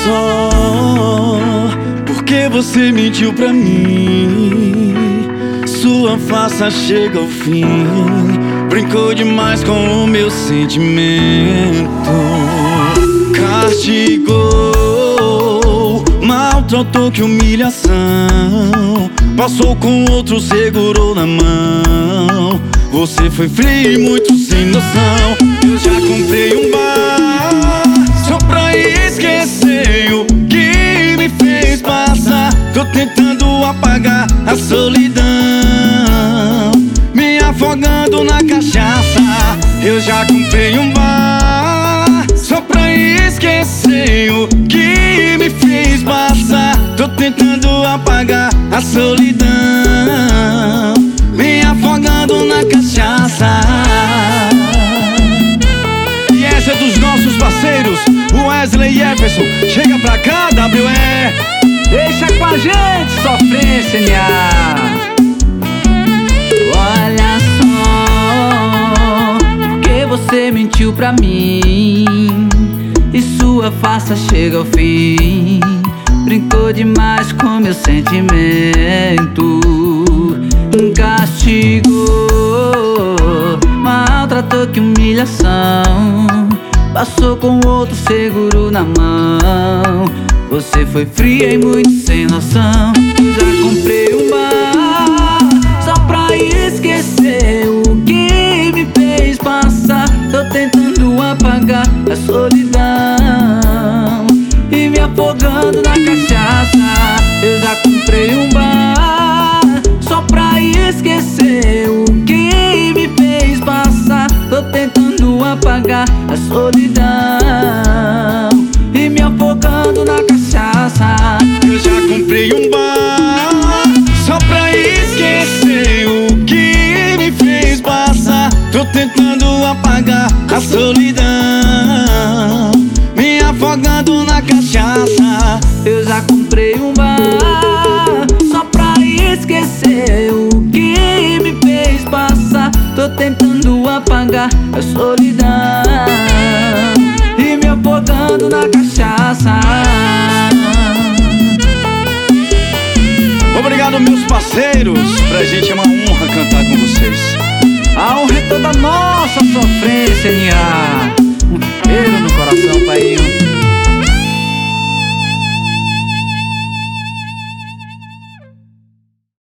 só porque você mentiu pra mim. Sua farsa chega ao fim. Brincou demais com o meu sentimento. Castigou, maltratou, que humilhação. Passou com outro, segurou na mão. Você foi frio e muito sem noção. Eu já comprei um bar só pra esquecer o que me fez passar. Tô tentando apagar a solidão, me afogando na cachaça. Eu já comprei um bar só pra esquecer o que me fez passar. Tô tentando apagar a solidão, me afogando na cachaça. E essa é dos nossos parceiros, o Wesley e Jefferson. Chega pra cá, WE. Deixa com a gente, sofrência, nha. Olha só, porque você mentiu pra mim e sua farsa chega ao fim. Brincou demais com meu sentimento. Castigou, maltratou, que humilhação. Passou com outro, seguro na mão. Você foi fria e muito sem noção. Eu já comprei um bar só pra esquecer o que me fez passar. Tô tentando apagar a solidão e me afogando na cachaça. Eu já comprei um bar só pra esquecer o que me fez passar. Tô tentando apagar a solidão e me afogando na cachaça. Eu já comprei um bar só pra esquecer o que me fez passar. Tô tentando apagar a solidão, me afogando na cachaça. Eu já comprei um bar só pra esquecer o que me fez passar. Tô tentando apagar a solidão e me afogando na cachaça. Obrigado, meus parceiros. Pra gente é uma honra cantar com vocês. A honra é toda nossa, sofrência, nha. Um cheiro no coração, pai.